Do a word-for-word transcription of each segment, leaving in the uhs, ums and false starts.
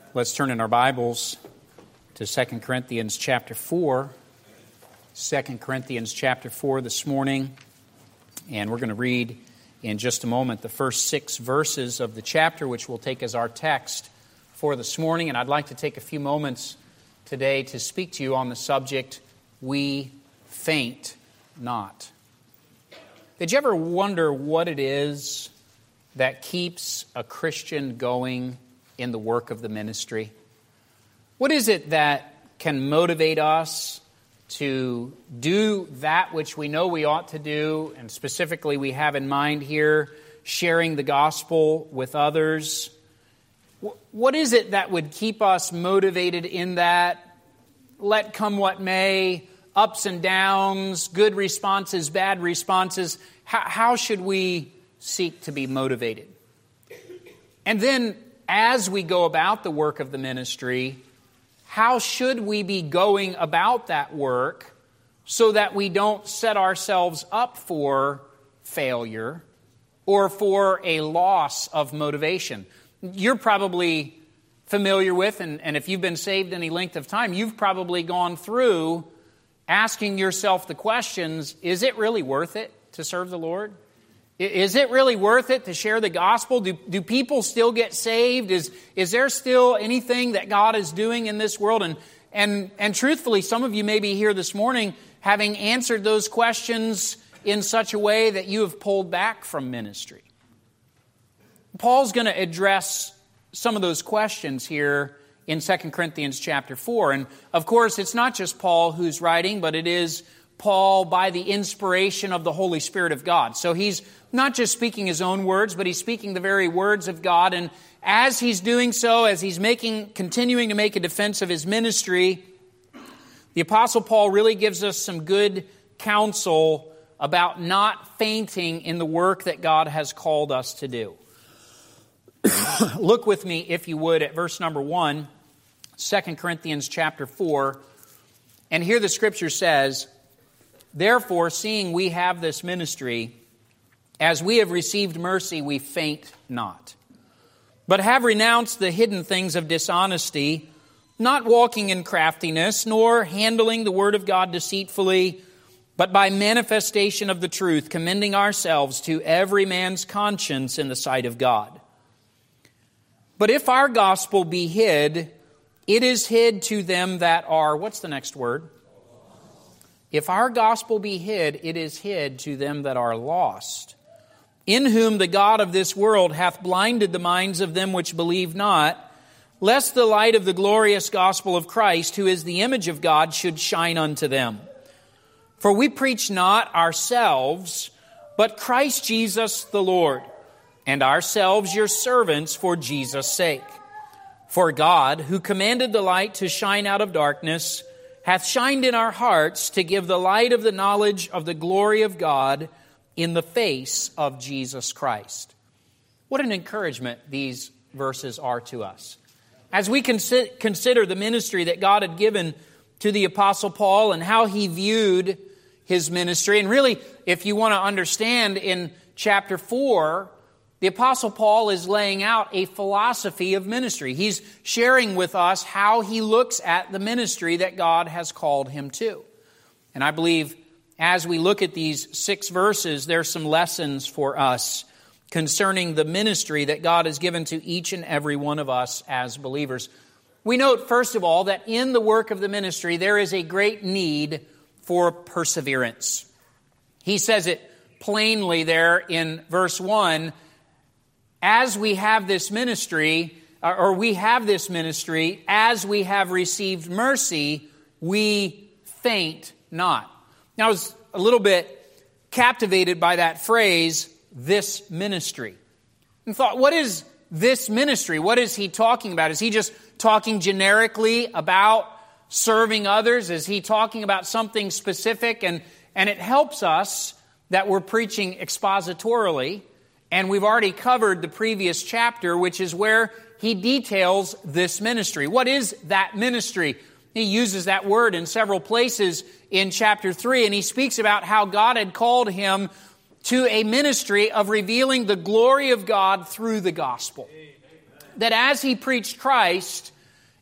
Let's turn in our Bibles to Second Corinthians chapter four. Second Corinthians chapter four this morning. And we're going to read in just a moment the first six verses of the chapter, which we'll take as our text for this morning. And I'd like to take a few moments today to speak to you on the subject, We Faint Not. Did you ever wonder what it is that keeps a Christian going in the work of the ministry? What is it that can motivate us to do that which we know we ought to do, and specifically we have in mind here sharing the gospel with others? What is it that would keep us motivated in that? Let come what may, ups and downs, good responses, bad responses. How, how should we seek to be motivated? And then, as we go about the work of the ministry, how should we be going about that work so that we don't set ourselves up for failure or for a loss of motivation? You're probably familiar with, and, and if you've been saved any length of time, you've probably gone through asking yourself the questions, is it really worth it to serve the Lord? Is it really worth it to share the gospel? Do, do people still get saved? Is, is there still anything that God is doing in this world? And, and, and truthfully, some of you may be here this morning having answered those questions in such a way that you have pulled back from ministry. Paul's going to address some of those questions here in Second Corinthians chapter four. And of course, it's not just Paul who's writing, but it is Paul by the inspiration of the Holy Spirit of God. So he's not just speaking his own words, but he's speaking the very words of God. And as he's doing so, as he's making, continuing to make a defense of his ministry, the Apostle Paul really gives us some good counsel about not fainting in the work that God has called us to do. Look with me, if you would, at verse number one, Second Corinthians chapter four. And here the Scripture says, "Therefore, seeing we have this ministry, as we have received mercy, we faint not, but have renounced the hidden things of dishonesty, not walking in craftiness, nor handling the word of God deceitfully, but by manifestation of the truth, commending ourselves to every man's conscience in the sight of God. But if our gospel be hid, it is hid to them that are," what's the next word? "If our gospel be hid, it is hid to them that are lost, in whom the God of this world hath blinded the minds of them which believe not, lest the light of the glorious gospel of Christ, who is the image of God, should shine unto them. For we preach not ourselves, but Christ Jesus the Lord, and ourselves your servants for Jesus' sake. For God, who commanded the light to shine out of darkness, hath shined in our hearts to give the light of the knowledge of the glory of God in the face of Jesus Christ." What an encouragement these verses are to us. As we consider the ministry that God had given to the Apostle Paul and how he viewed his ministry, and really, if you want to understand, in chapter four, the Apostle Paul is laying out a philosophy of ministry. He's sharing with us how he looks at the ministry that God has called him to. And I believe as we look at these six verses, there's some lessons for us concerning the ministry that God has given to each and every one of us as believers. We note, first of all, that in the work of the ministry, there is a great need for perseverance. He says it plainly there in verse one, as we have this ministry, or we have this ministry, as we have received mercy, we faint not. Now, I was a little bit captivated by that phrase, this ministry. And thought, what is this ministry? What is he talking about? Is he just talking generically about serving others? Is he talking about something specific? And, and it helps us that we're preaching expositorily. And we've already covered the previous chapter, which is where he details this ministry. What is that ministry? He uses that word in several places in chapter three, and he speaks about how God had called him to a ministry of revealing the glory of God through the gospel. That as he preached Christ,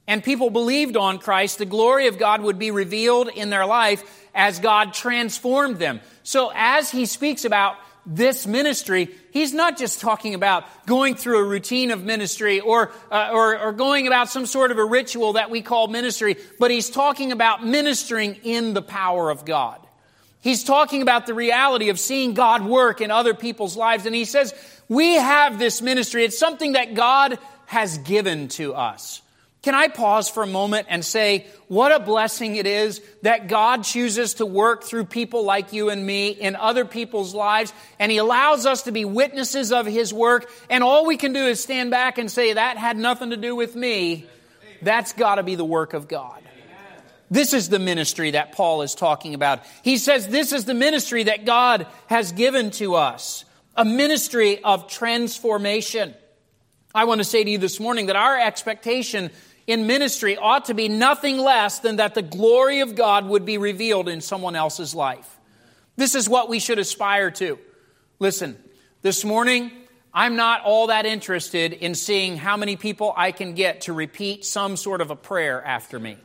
and people believed on Christ, the glory of God would be revealed in their life as God transformed them. So as he speaks about this ministry, he's not just talking about going through a routine of ministry or, uh, or, or going about some sort of a ritual that we call ministry, but he's talking about ministering in the power of God. He's talking about the reality of seeing God work in other people's lives. And he says, we have this ministry. It's something that God has given to us. Can I pause for a moment and say, what a blessing it is that God chooses to work through people like you and me in other people's lives, and he allows us to be witnesses of his work, and all we can do is stand back and say, that had nothing to do with me. That's got to be the work of God. This is the ministry that Paul is talking about. He says this is the ministry that God has given to us, a ministry of transformation. I want to say to you this morning that our expectation in ministry ought to be nothing less than that the glory of God would be revealed in someone else's life. This is what we should aspire to. Listen, this morning, I'm not all that interested in seeing how many people I can get to repeat some sort of a prayer after me.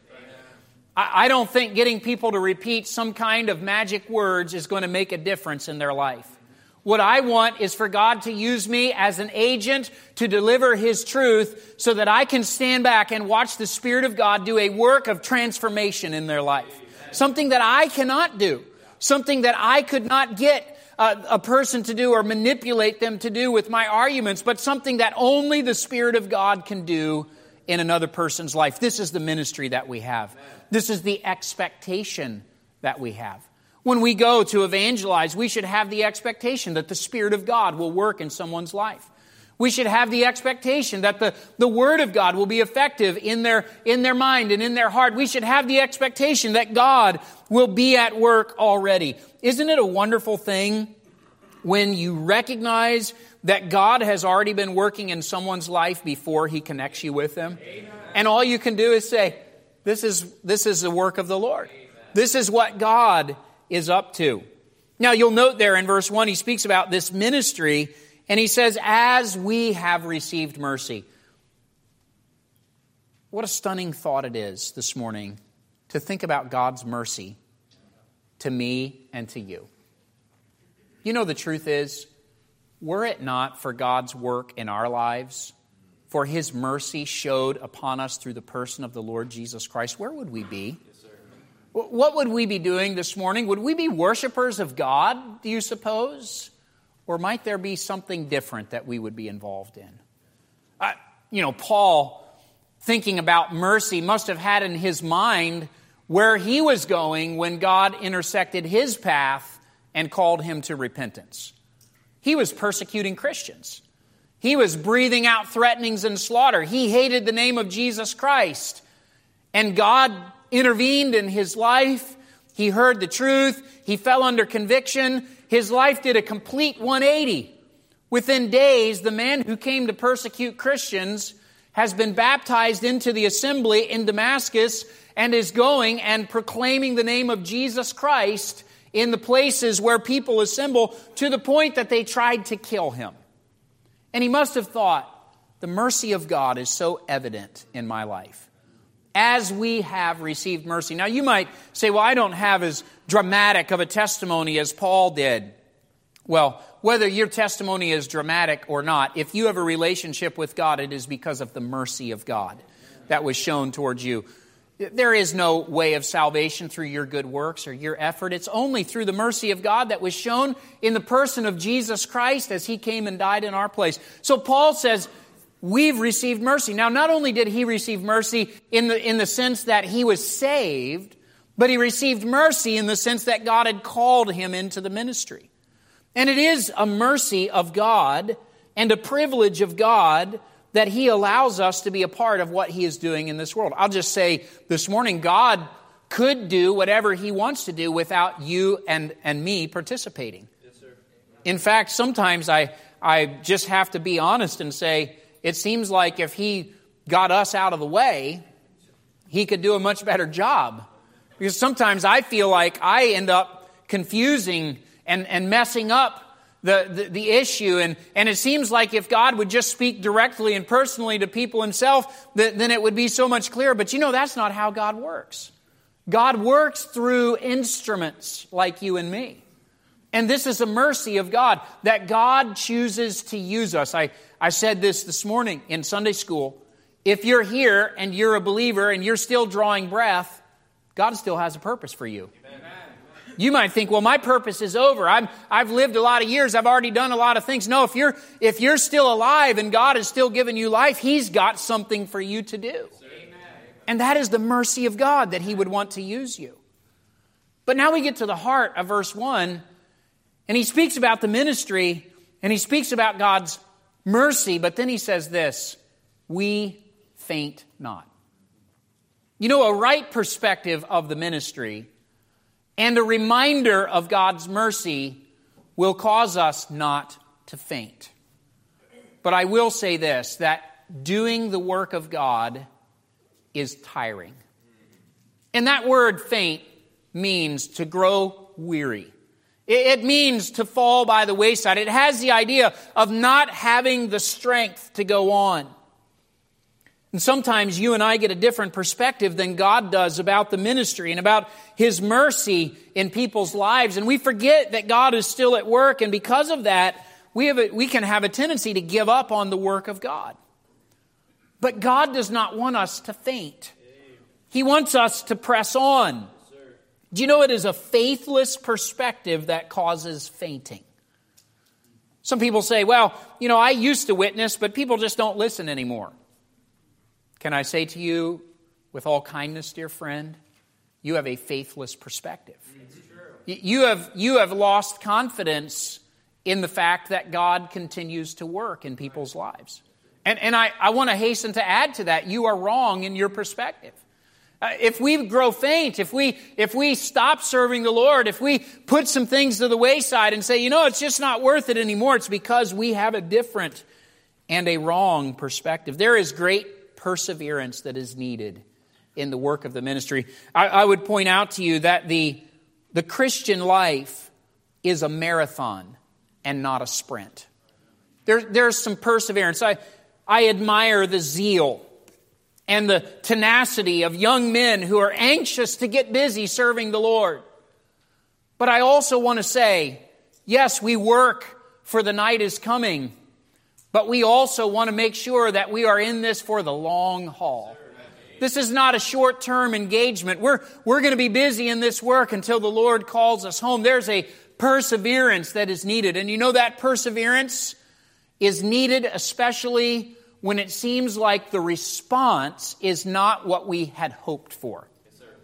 I don't think getting people to repeat some kind of magic words is going to make a difference in their life. What I want is for God to use me as an agent to deliver his truth so that I can stand back and watch the Spirit of God do a work of transformation in their life. Something that I cannot do. Something that I could not get a, a person to do or manipulate them to do with my arguments, but something that only the Spirit of God can do in another person's life. This is the ministry that we have. This is the expectation that we have. When we go to evangelize, we should have the expectation that the Spirit of God will work in someone's life. We should have the expectation that the, the Word of God will be effective in their, in their mind and in their heart. We should have the expectation that God will be at work already. Isn't it a wonderful thing when you recognize that God has already been working in someone's life before he connects you with them? Amen. And all you can do is say, this is, this is the work of the Lord. Amen. This is what God is up to. Now you'll note there in verse one, he speaks about this ministry, and he says, as we have received mercy. What a stunning thought it is this morning to think about God's mercy to me and to you. You know, the truth is, were it not for God's work in our lives, for his mercy showed upon us through the person of the Lord Jesus Christ, where would we be? What would we be doing this morning? Would we be worshipers of God, do you suppose? Or might there be something different that we would be involved in? Uh, you know, Paul, thinking about mercy, must have had in his mind where he was going when God intersected his path and called him to repentance. He was persecuting Christians. He was breathing out threatenings and slaughter. He hated the name of Jesus Christ. And God intervened in his life. He heard the truth. He fell under conviction. His life did a complete one eighty. Within days, the man who came to persecute Christians has been baptized into the assembly in Damascus and is going and proclaiming the name of Jesus Christ in the places where people assemble, to the point that they tried to kill him. And he must have thought, the mercy of God is so evident in my life. As we have received mercy. Now you might say, well, I don't have as dramatic of a testimony as Paul did. Well, whether your testimony is dramatic or not, if you have a relationship with God, it is because of the mercy of God that was shown towards you. There is no way of salvation through your good works or your effort. It's only through the mercy of God that was shown in the person of Jesus Christ as he came and died in our place. So Paul says, we've received mercy. Now, not only did he receive mercy in the, in the sense that he was saved, but he received mercy in the sense that God had called him into the ministry. And it is a mercy of God and a privilege of God that he allows us to be a part of what he is doing in this world. I'll just say this morning, God could do whatever he wants to do without you and, and me participating. Yes, sir. In fact, sometimes I, I just have to be honest and say, it seems like if he got us out of the way, he could do a much better job. Because sometimes I feel like I end up confusing and, and messing up the, the, the issue. And, and it seems like if God would just speak directly and personally to people himself, th- then it would be so much clearer. But you know, that's not how God works. God works through instruments like you and me. And this is a mercy of God, that God chooses to use us. I, I said this this morning in Sunday school. If you're here and you're a believer and you're still drawing breath, God still has a purpose for you. Amen. You might think, well, my purpose is over. I'm, I've lived a lot of years. I've already done a lot of things. No, if you're, if you're still alive and God is still giving you life, He's got something for you to do. Amen. And that is the mercy of God, that He would want to use you. But now we get to the heart of verse one, and he speaks about the ministry, and he speaks about God's mercy, but then he says this, we faint not. You know, a right perspective of the ministry and a reminder of God's mercy will cause us not to faint. But I will say this, that doing the work of God is tiring. And that word faint means to grow weary. It means to fall by the wayside. It has the idea of not having the strength to go on. And sometimes you and I get a different perspective than God does about the ministry and about His mercy in people's lives. And we forget that God is still at work. And because of that, we have a, we can have a tendency to give up on the work of God. But God does not want us to faint. He wants us to press on. Do you know it is a faithless perspective that causes fainting? Some people say, well, you know, I used to witness, but people just don't listen anymore. Can I say to you, with all kindness, dear friend, you have a faithless perspective. You have, you have lost confidence in the fact that God continues to work in people's lives. And, and I, I want to hasten to add to that, you are wrong in your perspective. Uh, if we grow faint, if we if we stop serving the Lord, if we put some things to the wayside and say, you know, it's just not worth it anymore, it's because we have a different and a wrong perspective. There is great perseverance that is needed in the work of the ministry. I, I would point out to you that the, the Christian life is a marathon and not a sprint. There, there's some perseverance. I, I admire the zeal and the tenacity of young men who are anxious to get busy serving the Lord. But I also want to say, yes, we work for the night is coming, but we also want to make sure that we are in this for the long haul. This is not a short-term engagement. We're, we're going to be busy in this work until the Lord calls us home. There's a perseverance that is needed. And you know that perseverance is needed especially when it seems like the response is not what we had hoped for. Yes, sir.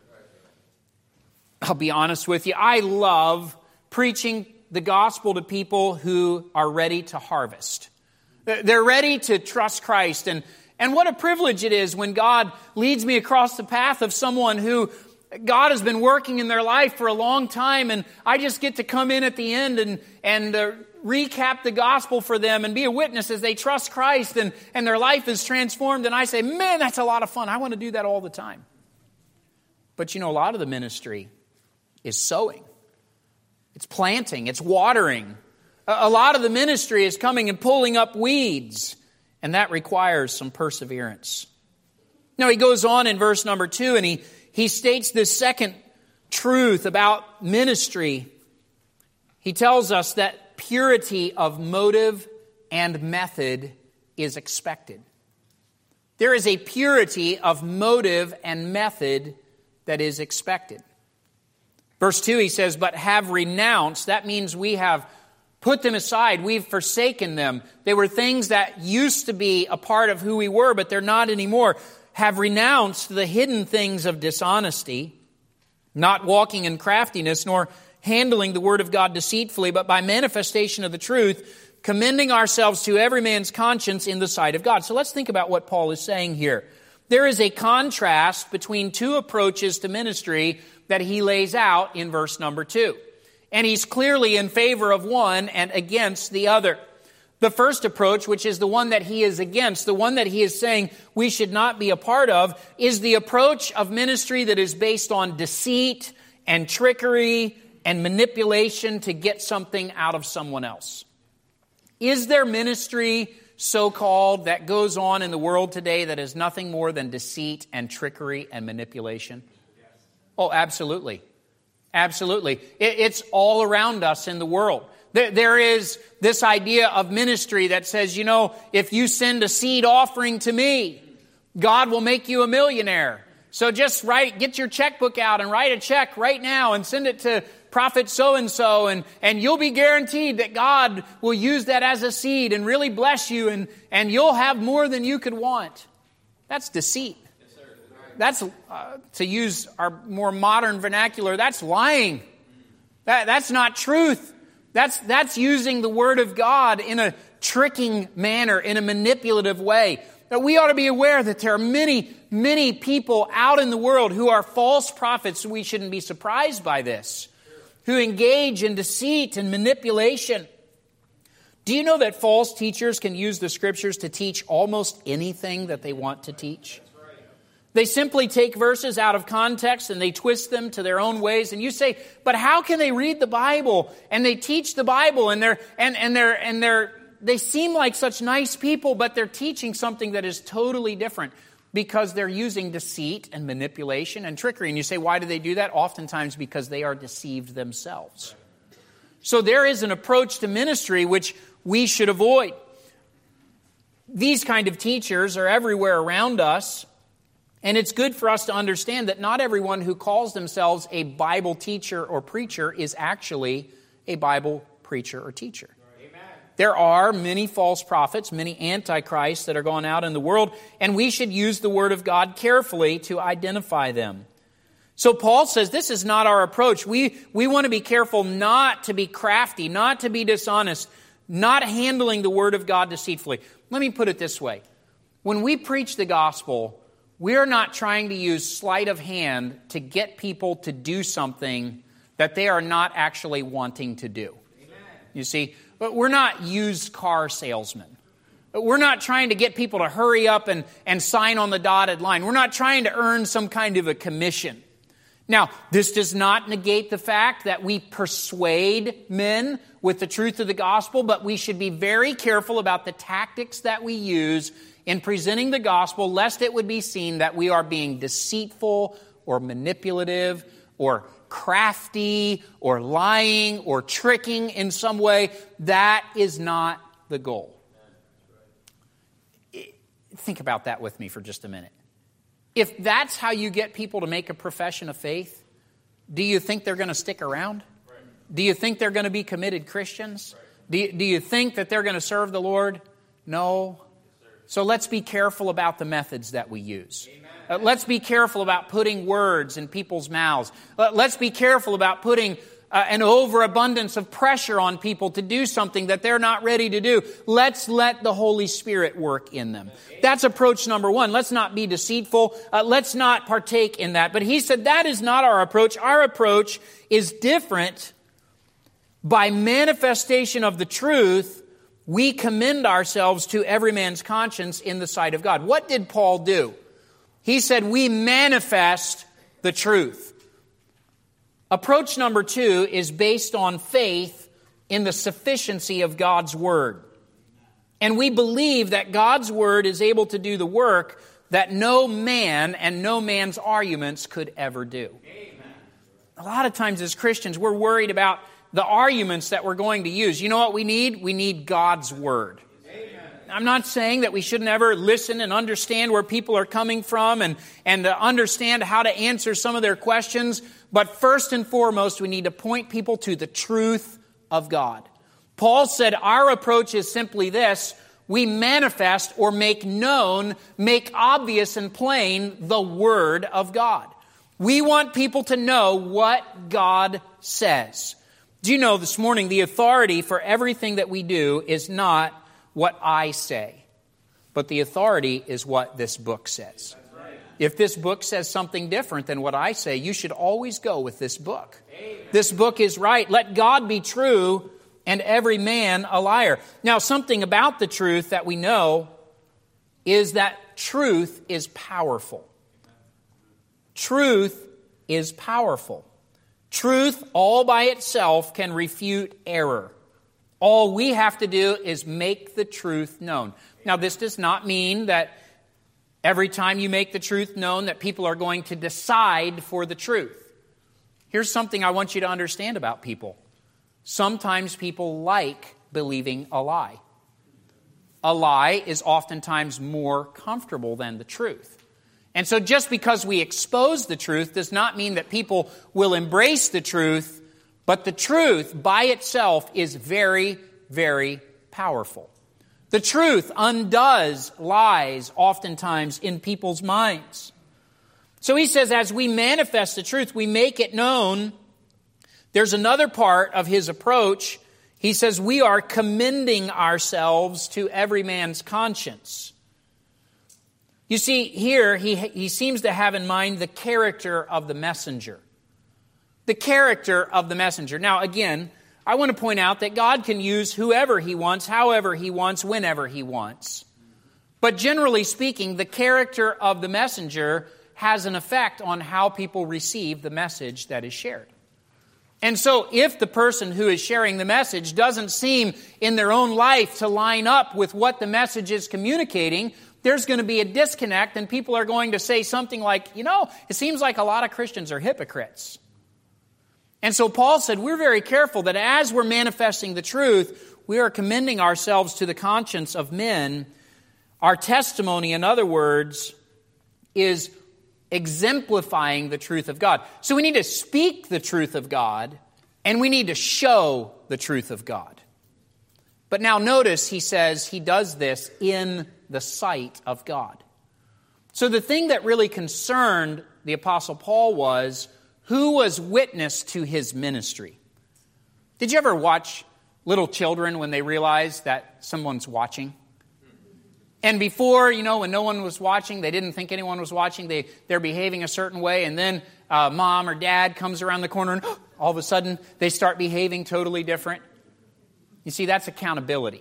I'll be honest with you. I love preaching the gospel to people who are ready to harvest. They're ready to trust Christ. And, and what a privilege it is when God leads me across the path of someone who God has been working in their life for a long time, and I just get to come in at the end and, and uh, recap the gospel for them and be a witness as they trust Christ and, and their life is transformed. And I say, man, that's a lot of fun. I want to do that all the time. But you know, a lot of the ministry is sowing. It's planting. It's watering. A, a lot of the ministry is coming and pulling up weeds. And that requires some perseverance. Now he goes on in verse number two and he, he states this second truth about ministry. He tells us that purity of motive and method is expected. There is a purity of motive and method that is expected. Verse two, he says, but have renounced. That means we have put them aside. We've forsaken them. They were things that used to be a part of who we were, but they're not anymore. Have renounced the hidden things of dishonesty, not walking in craftiness, nor handling the word of God deceitfully, but by manifestation of the truth, commending ourselves to every man's conscience in the sight of God. So let's think about what Paul is saying here. There is a contrast between two approaches to ministry that he lays out in verse number two. And he's clearly in favor of one and against the other. The first approach, which is the one that he is against, the one that he is saying we should not be a part of, is the approach of ministry that is based on deceit and trickery and manipulation to get something out of someone else. Is there ministry, so-called, that goes on in the world today that is nothing more than deceit and trickery and manipulation? Yes. Oh, absolutely. Absolutely. It, it's all around us in the world. There, there is this idea of ministry that says, you know, if you send a seed offering to me, God will make you a millionaire. So just write, get your checkbook out and write a check right now and send it to Prophet so-and-so, and, and you'll be guaranteed that God will use that as a seed and really bless you, and, and you'll have more than you could want. That's deceit. Yes, sir. That's, uh, to use our more modern vernacular, that's lying. That, that's not truth. That's, that's using the Word of God in a tricking manner, in a manipulative way. That we ought to be aware that there are many, many people out in the world who are false prophets. We shouldn't be surprised by this. Who engage in deceit and manipulation. Do you know that false teachers can use the Scriptures to teach almost anything that they want to teach? They simply take verses out of context and they twist them to their own ways. And you say, but how can they read the Bible and they teach the Bible and they're and and they're and they're they seem like such nice people, but they're teaching something that is totally different? Because they're using deceit and manipulation and trickery. And you say, why do they do that? Oftentimes because they are deceived themselves. So there is an approach to ministry which we should avoid. These kind of teachers are everywhere around us. And it's good for us to understand that not everyone who calls themselves a Bible teacher or preacher is actually a Bible preacher or teacher. There are many false prophets, many antichrists that are going out in the world, and we should use the Word of God carefully to identify them. So Paul says this is not our approach. We, we want to be careful not to be crafty, not to be dishonest, not handling the Word of God deceitfully. Let me put it this way. When we preach the gospel, we're not trying to use sleight of hand to get people to do something that they are not actually wanting to do. Amen. You see, but we're not used car salesmen. We're not trying to get people to hurry up and, and sign on the dotted line. We're not trying to earn some kind of a commission. Now, this does not negate the fact that we persuade men with the truth of the gospel, but we should be very careful about the tactics that we use in presenting the gospel, lest it would be seen that we are being deceitful or manipulative or crafty or lying or tricking in some way. That is not the goal. Think about that with me for just a minute. If that's how you get people to make a profession of faith, do you think they're going to stick around? Do you think they're going to be committed Christians? Do you, do you think that they're going to serve the Lord? No. So let's be careful about the methods that we use. Uh, let's be careful about putting words in people's mouths. Uh, let's be careful about putting uh, an overabundance of pressure on people to do something that they're not ready to do. Let's let the Holy Spirit work in them. That's approach number one. Let's not be deceitful. Uh, let's not partake in that. But he said that is not our approach. Our approach is different. By manifestation of the truth, we commend ourselves to every man's conscience in the sight of God. What did Paul do? He said, we manifest the truth. Approach number two is based on faith in the sufficiency of God's Word. And we believe that God's Word is able to do the work that no man and no man's arguments could ever do. Amen. A lot of times as Christians, we're worried about the arguments that we're going to use. You know what we need? We need God's Word. I'm not saying that we shouldn't ever listen and understand where people are coming from and, and uh, understand how to answer some of their questions. But first and foremost, we need to point people to the truth of God. Paul said our approach is simply this. We manifest or make known, make obvious and plain the Word of God. We want people to know what God says. Do you know this morning the authority for everything that we do is not what I say, but the authority is what this book says. Right. If this book says something different than what I say, you should always go with this book. Amen. This book is right. Let God be true and every man a liar. Now, something about the truth that we know is that truth is powerful. Truth is powerful. Truth all by itself can refute error. All we have to do is make the truth known. Now, this does not mean that every time you make the truth known that people are going to decide for the truth. Here's something I want you to understand about people. Sometimes people like believing a lie. A lie is oftentimes more comfortable than the truth. And so just because we expose the truth does not mean that people will embrace the truth, but the truth by itself is very, very powerful. The truth undoes lies oftentimes in people's minds. So he says, as we manifest the truth, we make it known. There's another part of his approach. He says, we are commending ourselves to every man's conscience. You see, here he, he seems to have in mind the character of the messenger. The character of the messenger. Now, again, I want to point out that God can use whoever He wants, however He wants, whenever He wants. But generally speaking, the character of the messenger has an effect on how people receive the message that is shared. And so if the person who is sharing the message doesn't seem in their own life to line up with what the message is communicating, there's going to be a disconnect, and people are going to say something like, you know, it seems like a lot of Christians are hypocrites. And so Paul said, we're very careful that as we're manifesting the truth, we are commending ourselves to the conscience of men. Our testimony, in other words, is exemplifying the truth of God. So we need to speak the truth of God, and we need to show the truth of God. But now notice he says he does this in the sight of God. So the thing that really concerned the Apostle Paul was, who was witness to his ministry? Did you ever watch little children when they realize that someone's watching? And before, you know, when no one was watching, they didn't think anyone was watching, they, they're behaving a certain way, and then uh, mom or dad comes around the corner and all of a sudden they start behaving totally different. You see, that's accountability.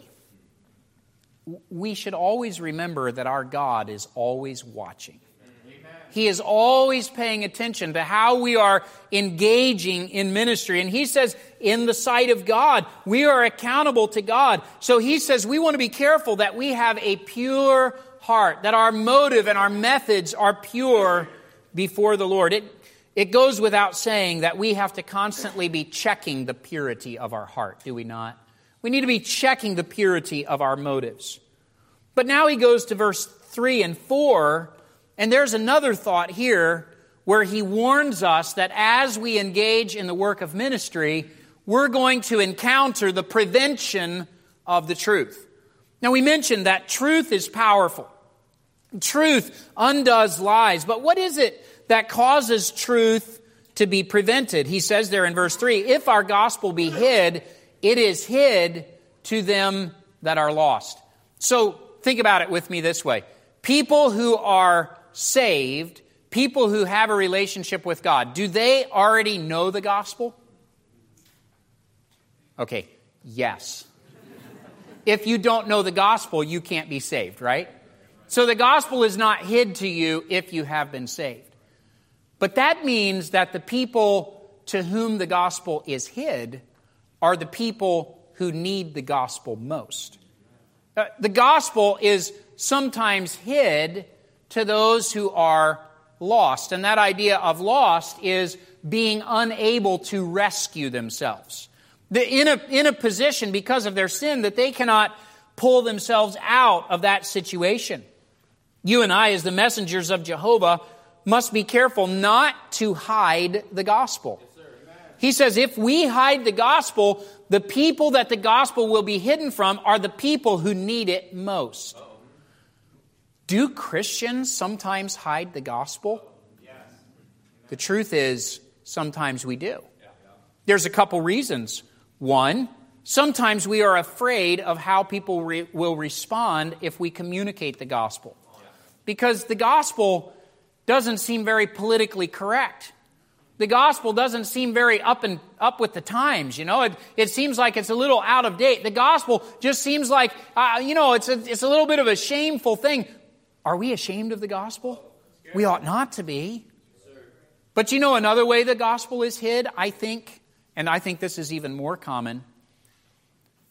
We should always remember that our God is always watching. He is always paying attention to how we are engaging in ministry. And he says, in the sight of God, we are accountable to God. So he says we want to be careful that we have a pure heart, that our motive and our methods are pure before the Lord. It, it goes without saying that we have to constantly be checking the purity of our heart, do we not? We need to be checking the purity of our motives. But now he goes to verse three and four, and there's another thought here where he warns us that as we engage in the work of ministry, we're going to encounter the prevention of the truth. Now, we mentioned that truth is powerful. Truth undoes lies. But what is it that causes truth to be prevented? He says there in verse three, if our gospel be hid, it is hid to them that are lost. So think about it with me this way. People who are saved, people who have a relationship with God, do they already know the gospel? Okay, yes. If you don't know the gospel, you can't be saved, right? So the gospel is not hid to you if you have been saved. But that means that the people to whom the gospel is hid are the people who need the gospel most. Uh, the gospel is sometimes hid to those who are lost. And that idea of lost is being unable to rescue themselves. The, in, a, in a position because of their sin that they cannot pull themselves out of that situation. You and I, as the messengers of Jehovah, must be careful not to hide the gospel. He says if we hide the gospel, the people that the gospel will be hidden from are the people who need it most. Do Christians sometimes hide the gospel? The truth is, sometimes we do. There's a couple reasons. One, sometimes we are afraid of how people re- will respond if we communicate the gospel. Because the gospel doesn't seem very politically correct. The gospel doesn't seem very up and up with the times, you know. It, it seems like it's a little out of date. The gospel just seems like, uh, you know, it's a, it's a little bit of a shameful thing. Are we ashamed of the gospel? We ought not to be. But you know another way the gospel is hid, I think, and I think this is even more common.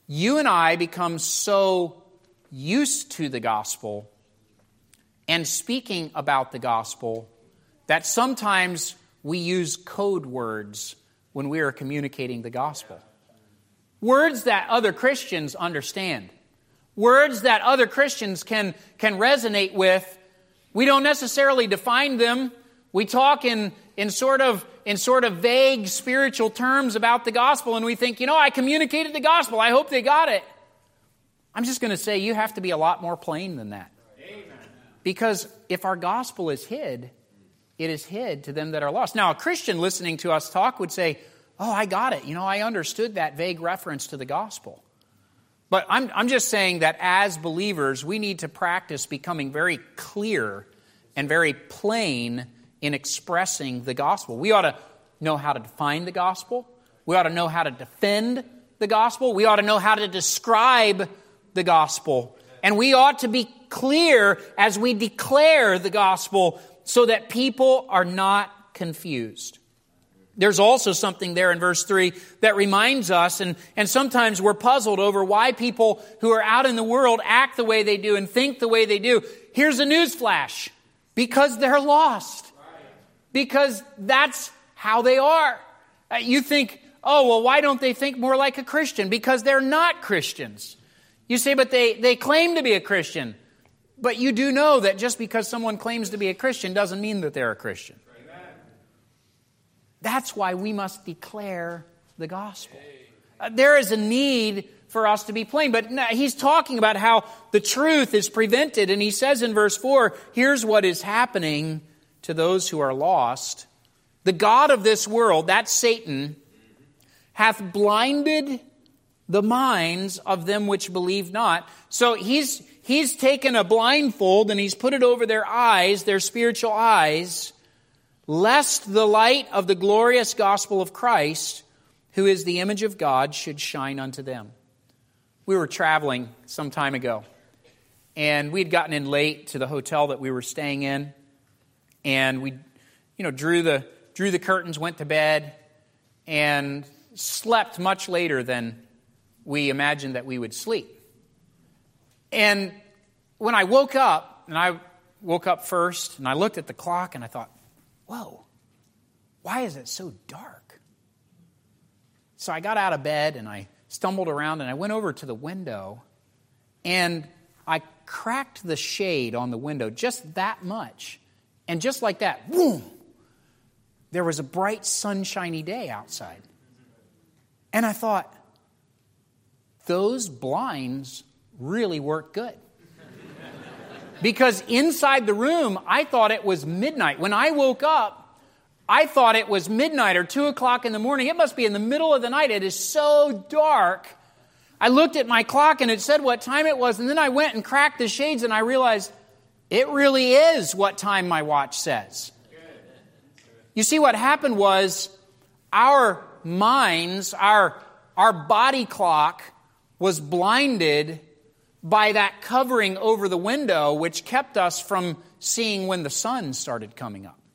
you and I become so used to the gospel and speaking about the gospel that sometimes we use code words when we are communicating the gospel. Words that other Christians understand. Words that other Christians can, can resonate with. We don't necessarily define them. We talk in, in sort of in sort of vague spiritual terms about the gospel, and we think, you know, I communicated the gospel. I hope they got it. I'm just going to say you have to be a lot more plain than that. Amen. Because if our gospel is hid, it is hid to them that are lost. Now, a Christian listening to us talk would say, oh, I got it. You know, I understood that vague reference to the gospel. But I'm, I'm just saying that as believers, we need to practice becoming very clear and very plain in expressing the gospel. We ought to know how to define the gospel. We ought to know how to defend the gospel. We ought to know how to describe the gospel. And we ought to be clear as we declare the gospel so that people are not confused. There's also something there in verse three that reminds us, and, and sometimes we're puzzled over why people who are out in the world act the way they do and think the way they do. Here's a news flash. Because they're lost. Because that's how they are. Uh, you think, oh, well, why don't they think more like a Christian? Because they're not Christians. You say, but they, they claim to be a Christian. But you do know that just because someone claims to be a Christian doesn't mean that they're a Christian. Amen. That's why we must declare the gospel. Uh, there is a need for us to be plain. But no, he's talking about how the truth is prevented. And he says in verse four, here's what is happening to those who are lost. The god of this world, that's Satan, hath blinded the minds of them which believe not. So he's he's taken a blindfold and he's put it over their eyes, their spiritual eyes, lest the light of the glorious gospel of Christ, who is the image of God, should shine unto them. We were traveling some time ago, and we'd gotten in late to the hotel that we were staying in, and we, you know, drew the drew the curtains, went to bed, and slept much later than we imagined that we would sleep. And when I woke up, and I woke up first, and I looked at the clock, and I thought, whoa, why is it so dark? So I got out of bed, and I stumbled around, and I went over to the window, and I cracked the shade on the window just that much. And just like that, boom, there was a bright, sunshiny day outside. And I thought, those blinds really work good. Because inside the room, I thought it was midnight. When I woke up, I thought it was midnight or two o'clock in the morning. It must be in the middle of the night. It is so dark. I looked at my clock and it said what time it was. And then I went and cracked the shades and I realized it really is what time my watch says. You see, what happened was our minds, our, our body clock was blinded by that covering over the window, which kept us from seeing when the sun started coming up.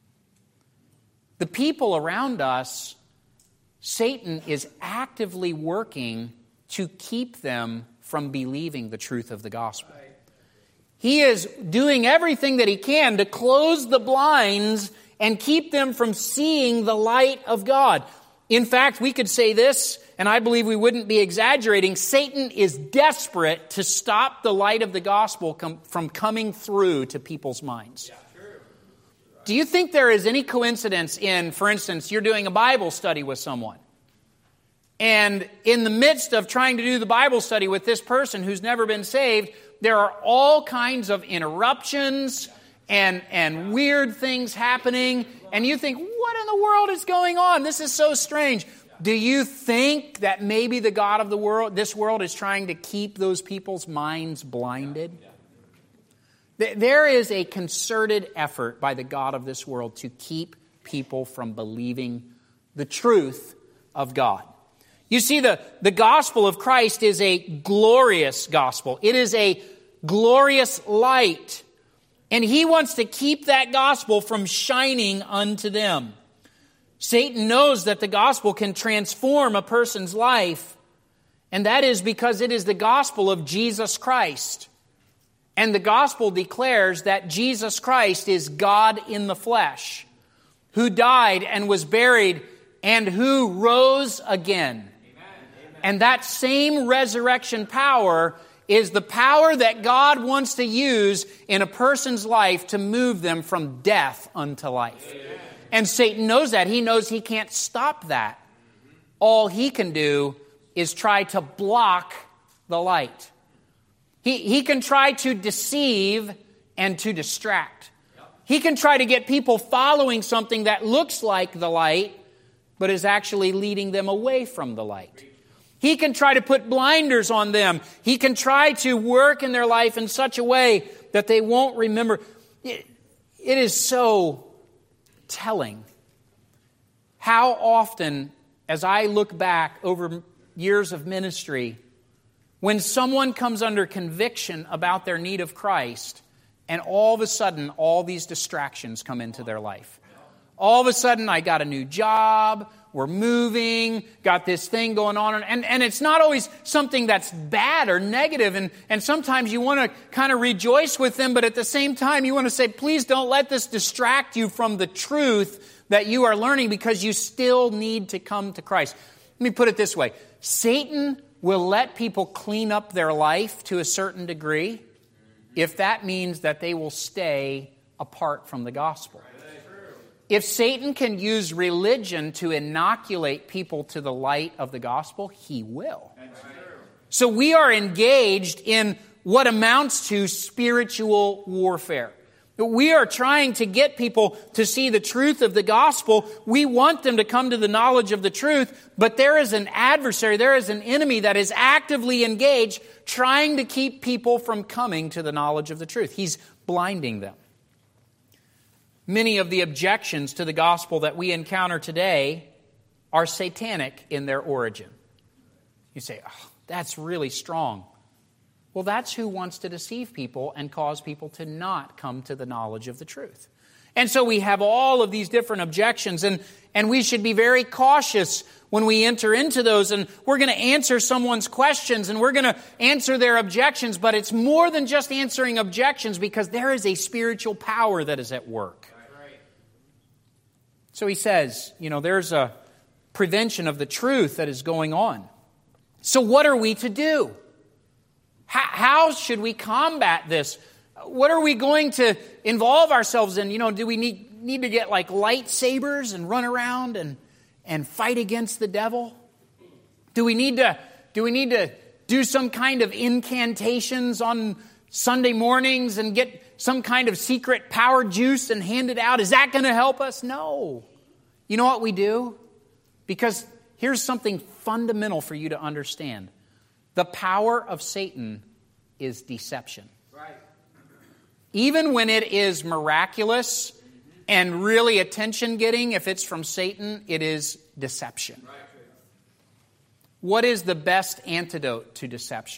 The people around us, Satan is actively working to keep them from believing the truth of the gospel. He is doing everything that he can to close the blinds and keep them from seeing the light of God. In fact, we could say this, and I believe we wouldn't be exaggerating. Satan is desperate to stop the light of the gospel com- from coming through to people's minds. Yeah, true. Do you think there is any coincidence in, for instance, you're doing a Bible study with someone, and in the midst of trying to do the Bible study with this person who's never been saved, there are all kinds of interruptions and, and weird things happening, and you think, what in the world is going on? This is so strange. Do you think that maybe the God of the world, this world, is trying to keep those people's minds blinded? There is a concerted effort by the God of this world to keep people from believing the truth of God. You see, the, the gospel of Christ is a glorious gospel. It is a glorious light. And he wants to keep that gospel from shining unto them. Satan knows that the gospel can transform a person's life. And that is because it is the gospel of Jesus Christ. And the gospel declares that Jesus Christ is God in the flesh, who died and was buried and who rose again. Amen. And that same resurrection power is the power that God wants to use in a person's life to move them from death unto life. Amen. And Satan knows that. He knows he can't stop that. All he can do is try to block the light. He, he can try to deceive and to distract. He can try to get people following something that looks like the light, but is actually leading them away from the light. He can try to put blinders on them. He can try to work in their life in such a way that they won't remember. It, it is so telling how often, as I look back over years of ministry, when someone comes under conviction about their need of Christ, and all of a sudden, all these distractions come into their life. All of a sudden, I got a new job, we're moving, got this thing going on. And, and it's not always something that's bad or negative. And, and sometimes you want to kind of rejoice with them, but at the same time, you want to say, please don't let this distract you from the truth that you are learning, because you still need to come to Christ. Let me put it this way. Satan will let people clean up their life to a certain degree if that means that they will stay apart from the gospel. If Satan can use religion to inoculate people to the light of the gospel, he will. So we are engaged in what amounts to spiritual warfare. We are trying to get people to see the truth of the gospel. We want them to come to the knowledge of the truth, but there is an adversary, there is an enemy that is actively engaged trying to keep people from coming to the knowledge of the truth. He's blinding them. Many of the objections to the gospel that we encounter today are satanic in their origin. You say, oh, that's really strong. Well, that's who wants to deceive people and cause people to not come to the knowledge of the truth. And so we have all of these different objections, and, and we should be very cautious when we enter into those. And we're going to answer someone's questions, and we're going to answer their objections, but it's more than just answering objections, because there is a spiritual power that is at work. Right. So he says, you know, there's a prevention of the truth that is going on. So what are we to do? How should we combat this? What are we going to involve ourselves in? You know, do we need, need to get like lightsabers and run around and, and fight against the devil? Do we need to, do we need to do some kind of incantations on Sunday mornings and get some kind of secret power juice and hand it out? Is that going to help us? No. You know what we do? Because here's something fundamental for you to understand. The power of Satan is deception. Right. Even when it is miraculous and really attention-getting, if it's from Satan, it is deception. Right. What is the best antidote to deception?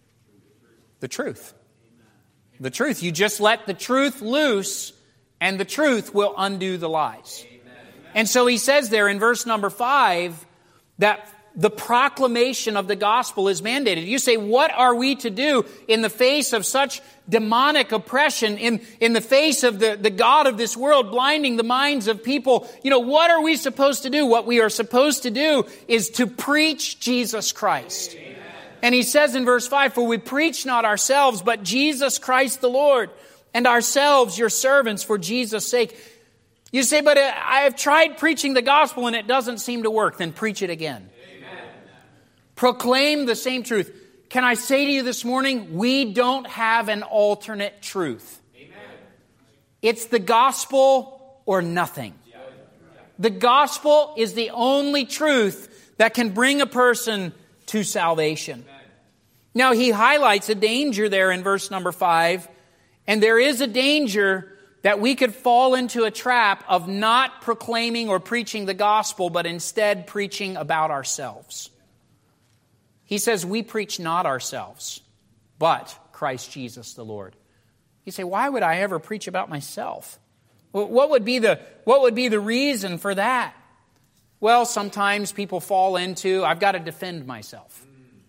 The truth. The truth. You just let the truth loose, and the truth will undo the lies. And so he says there in verse number five that the proclamation of the gospel is mandated. You say, what are we to do in the face of such demonic oppression, in, in the face of the, the God of this world blinding the minds of people? You know, what are we supposed to do? What we are supposed to do is to preach Jesus Christ. Amen. And he says in verse five, for we preach not ourselves, but Jesus Christ the Lord, and ourselves your servants for Jesus' sake. You say, but I have tried preaching the gospel and it doesn't seem to work. Then preach it again. Proclaim the same truth. Can I say to you this morning, we don't have an alternate truth. Amen. It's the gospel or nothing. The gospel is the only truth that can bring a person to salvation. Amen. Now he highlights a danger there in verse number five, and there is a danger that we could fall into a trap of not proclaiming or preaching the gospel, but instead preaching about ourselves. He says, we preach not ourselves, but Christ Jesus the Lord. You say, why would I ever preach about myself? What would be the, what would be the reason for that? Well, sometimes people fall into, I've got to defend myself.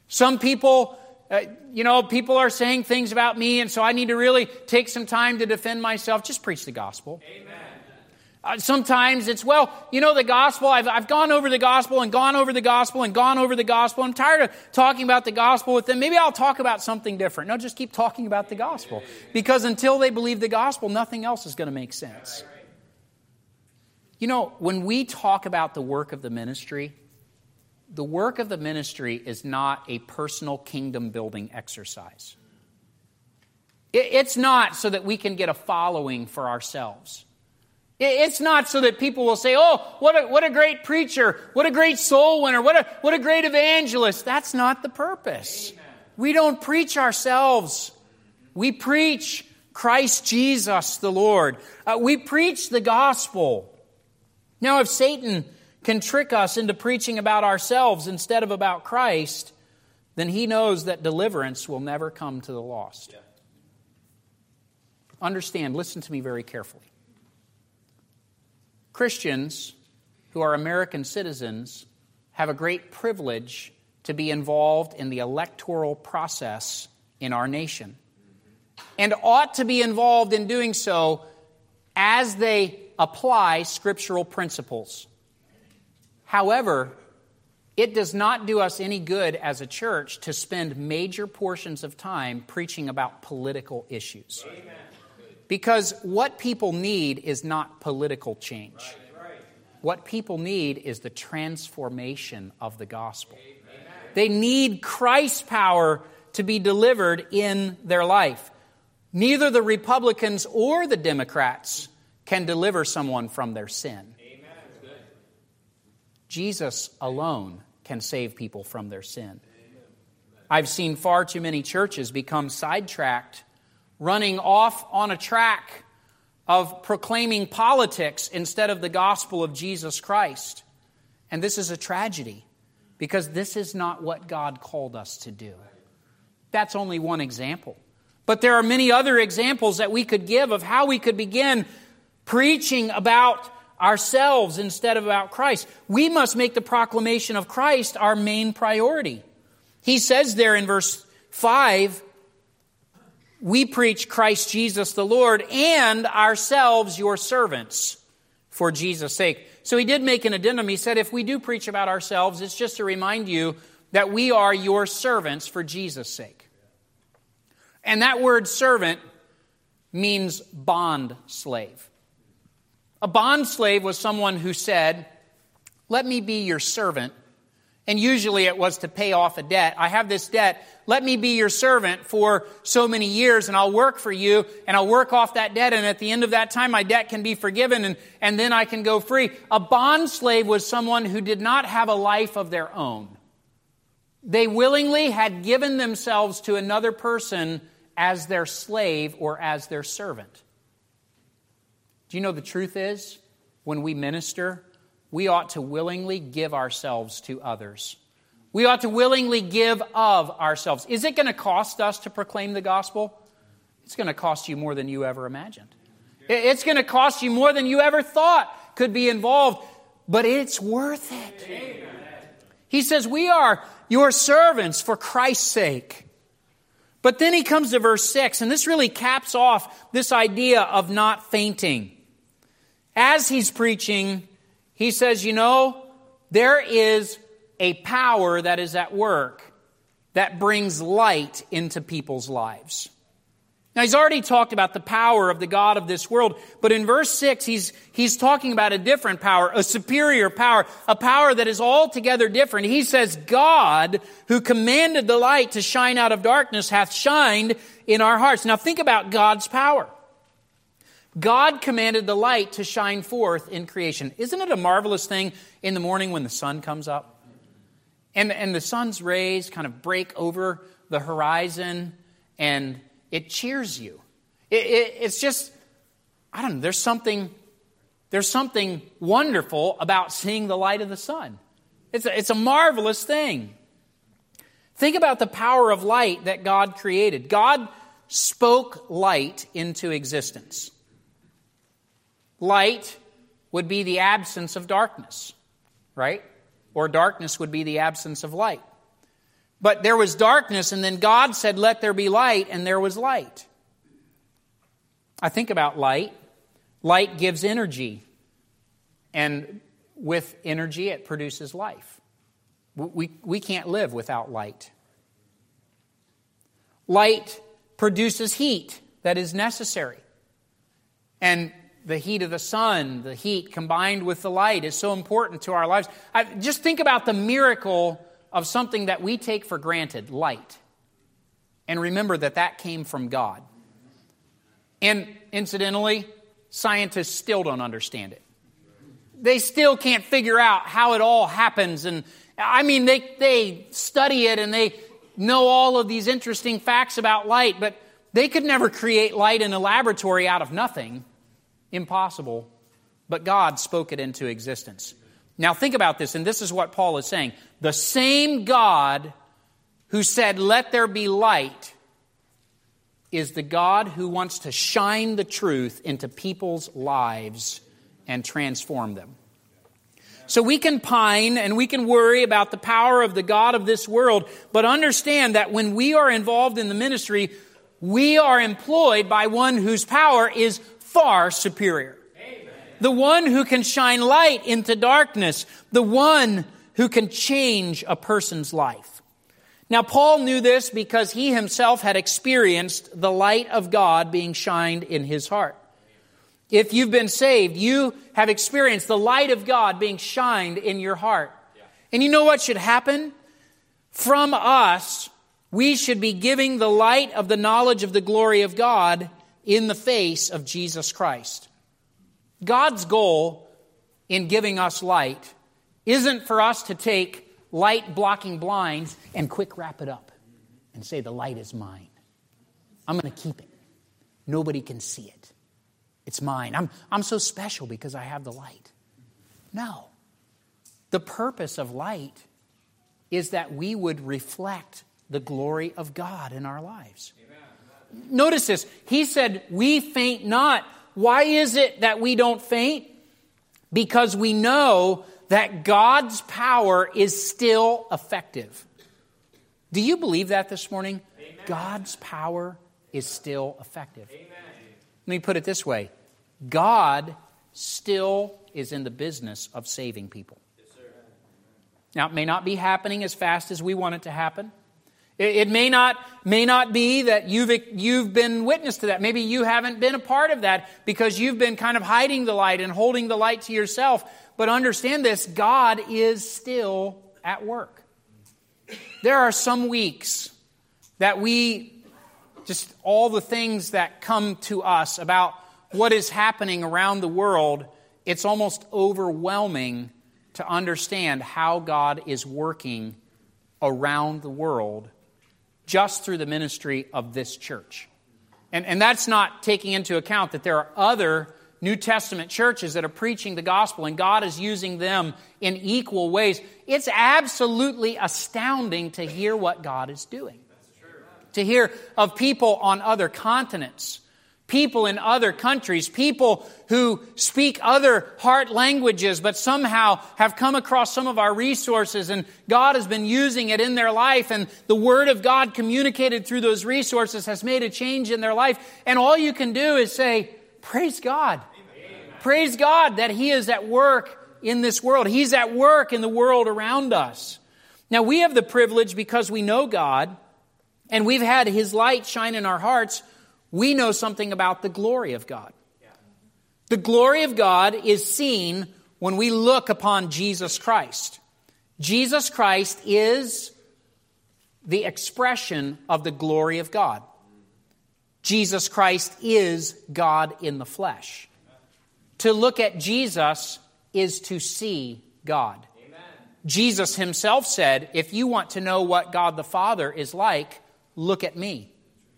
Some people, uh, you know, people are saying things about me, and so I need to really take some time to defend myself. Just preach the gospel. Amen. Uh, sometimes it's, well, you know, the gospel, I've, I've gone over the gospel and gone over the gospel and gone over the gospel. I'm tired of talking about the gospel with them. Maybe I'll talk about something different. No, just keep talking about the gospel. Because until they believe the gospel, nothing else is going to make sense. You know, when we talk about the work of the ministry, the work of the ministry is not a personal kingdom building exercise. It, it's not so that we can get a following for ourselves. It's not so that people will say, oh, what a, what a great preacher, what a great soul winner, what a, what a great evangelist. That's not the purpose. Amen. We don't preach ourselves. We preach Christ Jesus the Lord. Uh, we preach the gospel. Now, if Satan can trick us into preaching about ourselves instead of about Christ, then he knows that deliverance will never come to the lost. Yeah. Understand, listen to me very carefully. Christians who are American citizens have a great privilege to be involved in the electoral process in our nation, and ought to be involved in doing so as they apply scriptural principles. However, it does not do us any good as a church to spend major portions of time preaching about political issues. Amen. Because what people need is not political change. Right, right. What people need is the transformation of the gospel. Amen. They need Christ's power to be delivered in their life. Neither the Republicans or the Democrats can deliver someone from their sin. Amen. Jesus alone can save people from their sin. Amen. I've seen far too many churches become sidetracked, running off on a track of proclaiming politics instead of the gospel of Jesus Christ. And this is a tragedy, because this is not what God called us to do. That's only one example. But there are many other examples that we could give of how we could begin preaching about ourselves instead of about Christ. We must make the proclamation of Christ our main priority. He says there in verse five, we preach Christ Jesus the Lord and ourselves your servants for Jesus' sake. So he did make an addendum. He said, if we do preach about ourselves, it's just to remind you that we are your servants for Jesus' sake. And that word servant means bond slave. A bond slave was someone who said, let me be your servant. And usually it was to pay off a debt. I have this debt. Let me be your servant for so many years, and I'll work for you, and I'll work off that debt, and at the end of that time, my debt can be forgiven, and, and then I can go free. A bond slave was someone who did not have a life of their own. They willingly had given themselves to another person as their slave or as their servant. Do you know the truth is, when we minister, we ought to willingly give ourselves to others. We ought to willingly give of ourselves. Is it going to cost us to proclaim the gospel? It's going to cost you more than you ever imagined. It's going to cost you more than you ever thought could be involved, but it's worth it. Amen. He says, we are your servants for Christ's sake. But then he comes to verse six, and this really caps off this idea of not fainting. As he's preaching, he says, you know, there is a power that is at work that brings light into people's lives. Now, he's already talked about the power of the God of this world, but in verse six, he's, he's talking about a different power, a superior power, a power that is altogether different. He says, God, who commanded the light to shine out of darkness, hath shined in our hearts. Now, think about God's power. God commanded the light to shine forth in creation. Isn't it a marvelous thing in the morning when the sun comes up? And, and the sun's rays kind of break over the horizon, and it cheers you. It, it, it's just, I don't know, there's something, there's something wonderful about seeing the light of the sun. It's a, it's a marvelous thing. Think about the power of light that God created. God spoke light into existence. Light would be the absence of darkness, right? Or darkness would be the absence of light. But there was darkness, and then God said, "Let there be light," and there was light. I think about light. Light gives energy. And with energy, it produces life. We, we can't live without light. Light produces heat that is necessary. And the heat of the sun, the heat combined with the light, is so important to our lives. I, just think about the miracle of something that we take for granted, light. And remember that that came from God. And incidentally, scientists still don't understand it. They still can't figure out how it all happens. And I mean, they, they study it and they know all of these interesting facts about light, but they could never create light in a laboratory out of nothing. Impossible. But God spoke it into existence. Now think about this, and this is what Paul is saying. The same God who said, "Let there be light," is the God who wants to shine the truth into people's lives and transform them. So we can pine and we can worry about the power of the God of this world, but understand that when we are involved in the ministry, we are employed by one whose power is far superior. Amen. The one who can shine light into darkness, the one who can change a person's life. Now, Paul knew this because he himself had experienced the light of God being shined in his heart. If you've been saved, you have experienced the light of God being shined in your heart. Yeah. And you know what should happen? From us, we should be giving the light of the knowledge of the glory of God in the face of Jesus Christ. God's goal in giving us light isn't for us to take light blocking blinds and quick wrap it up and say, "The light is mine. I'm going to keep it. Nobody can see it. It's mine. I'm, I'm so special because I have the light." No. The purpose of light is that we would reflect the glory of God in our lives. Amen. Notice this. He said, "We faint not." Why is it that we don't faint? Because we know that God's power is still effective. Do you believe that this morning? Amen. God's power is still effective. Amen. Let me put it this way. God still is in the business of saving people. Yes, sir. Now, it may not be happening as fast as we want it to happen. It, it may not, may not be that you've, you've been witness to that. Maybe you haven't been a part of that because you've been kind of hiding the light and holding the light to yourself. But understand this, God is still at work. There are some weeks that we, just all the things that come to us about what is happening around the world, it's almost overwhelming to understand how God is working around the world just through the ministry of this church. And, and that's not taking into account that there are other New Testament churches that are preaching the gospel and God is using them in equal ways. It's absolutely astounding to hear what God is doing. To hear of people on other continents, people in other countries, people who speak other heart languages, but somehow have come across some of our resources and God has been using it in their life and the Word of God communicated through those resources has made a change in their life. And all you can do is say, praise God. Amen. Praise God that He is at work in this world. He's at work in the world around us. Now we have the privilege because we know God and we've had His light shine in our hearts. We know something about the glory of God. Yeah. The glory of God is seen when we look upon Jesus Christ. Jesus Christ is the expression of the glory of God. Jesus Christ is God in the flesh. To look at Jesus is to see God. Amen. Jesus Himself said, if you want to know what God the Father is like, look at me.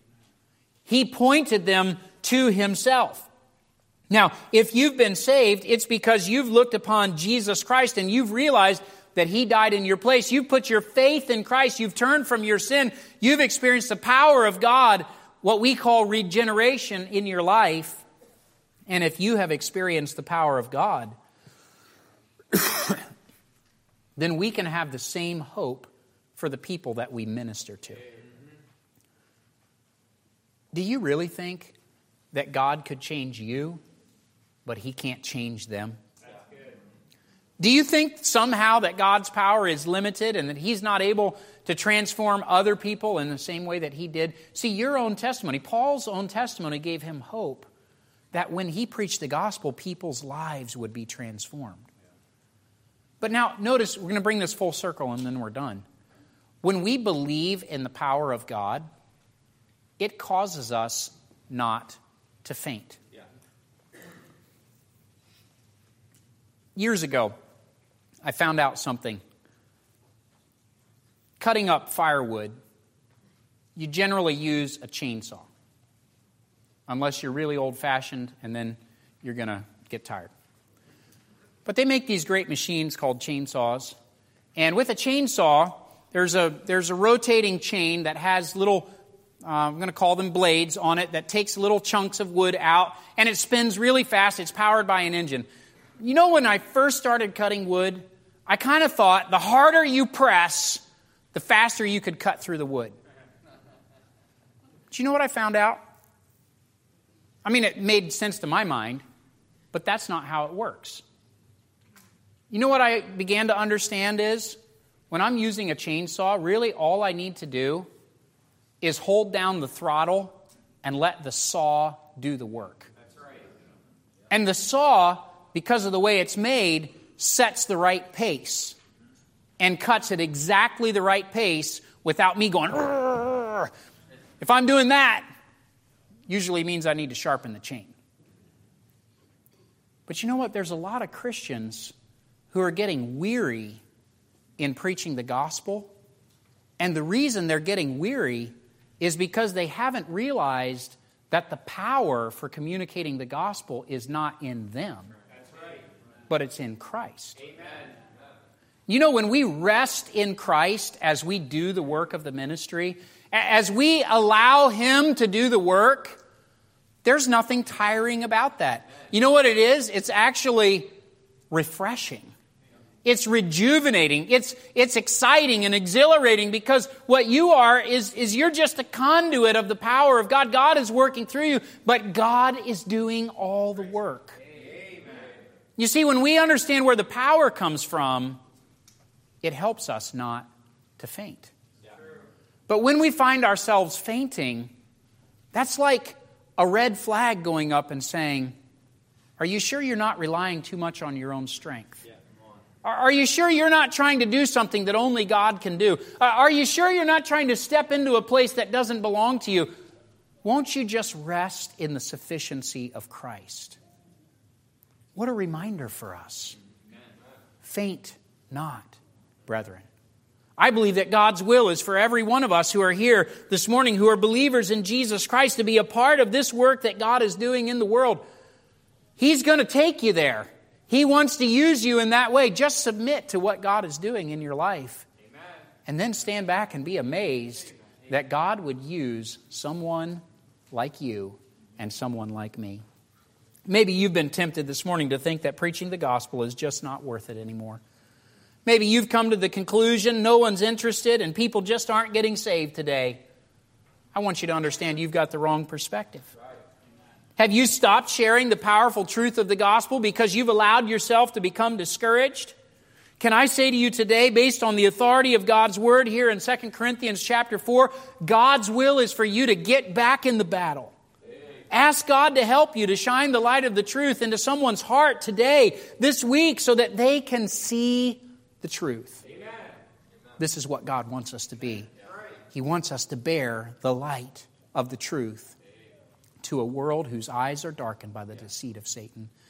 He pointed them to Himself. Now, if you've been saved, it's because you've looked upon Jesus Christ and you've realized that He died in your place. You've put your faith in Christ. You've turned from your sin. You've experienced the power of God, what we call regeneration in your life. And if you have experienced the power of God, then we can have the same hope for the people that we minister to. Do you really think that God could change you, but He can't change them? Do you think somehow that God's power is limited and that He's not able to transform other people in the same way that He did? See, your own testimony, Paul's own testimony gave him hope that when he preached the gospel, people's lives would be transformed. But now, notice, we're going to bring this full circle and then we're done. When we believe in the power of God, it causes us not to faint. Yeah. Years ago, I found out something. Cutting up firewood, you generally use a chainsaw. Unless you're really old-fashioned, and then you're going to get tired. But they make these great machines called chainsaws. And with a chainsaw, there's a there's a rotating chain that has little, uh, I'm going to call them blades on it, that takes little chunks of wood out, and it spins really fast. It's powered by an engine. You know, when I first started cutting wood, I kind of thought the harder you press, the faster you could cut through the wood. But you know what I found out? I mean, it made sense to my mind, but that's not how it works. You know what I began to understand is, when I'm using a chainsaw, really all I need to do is hold down the throttle and let the saw do the work. That's right. And the saw, because of the way it's made, sets the right pace and cuts at exactly the right pace without me going, "Rrr." If I'm doing that, usually means I need to sharpen the chain. But you know what? There's a lot of Christians who are getting weary in preaching the gospel. And the reason they're getting weary is because they haven't realized that the power for communicating the gospel is not in them, but it's in Christ. Amen. You know, when we rest in Christ as we do the work of the ministry, as we allow Him to do the work, there's nothing tiring about that. You know what it is? It's actually refreshing. It's rejuvenating. It's it's exciting and exhilarating, because what you are is, is you're just a conduit of the power of God. God is working through you, but God is doing all the work. Amen. You see, when we understand where the power comes from, it helps us not to faint. Yeah. But when we find ourselves fainting, that's like a red flag going up and saying, are you sure you're not relying too much on your own strength? Yeah. Are you sure you're not trying to do something that only God can do? Are you sure you're not trying to step into a place that doesn't belong to you? Won't you just rest in the sufficiency of Christ? What a reminder for us. Faint not, brethren. I believe that God's will is for every one of us who are here this morning, who are believers in Jesus Christ, to be a part of this work that God is doing in the world. He's going to take you there. He wants to use you in that way. Just submit to what God is doing in your life. Amen. And then stand back and be amazed that God would use someone like you and someone like me. Maybe you've been tempted this morning to think that preaching the gospel is just not worth it anymore. Maybe you've come to the conclusion no one's interested and people just aren't getting saved today. I want you to understand you've got the wrong perspective. Have you stopped sharing the powerful truth of the gospel because you've allowed yourself to become discouraged? Can I say to you today, based on the authority of God's word here in Second Corinthians chapter four, God's will is for you to get back in the battle. Ask God to help you to shine the light of the truth into someone's heart today, this week, so that they can see the truth. Amen. This is what God wants us to be. He wants us to bear the light of the truth to a world whose eyes are darkened by the deceit of Satan.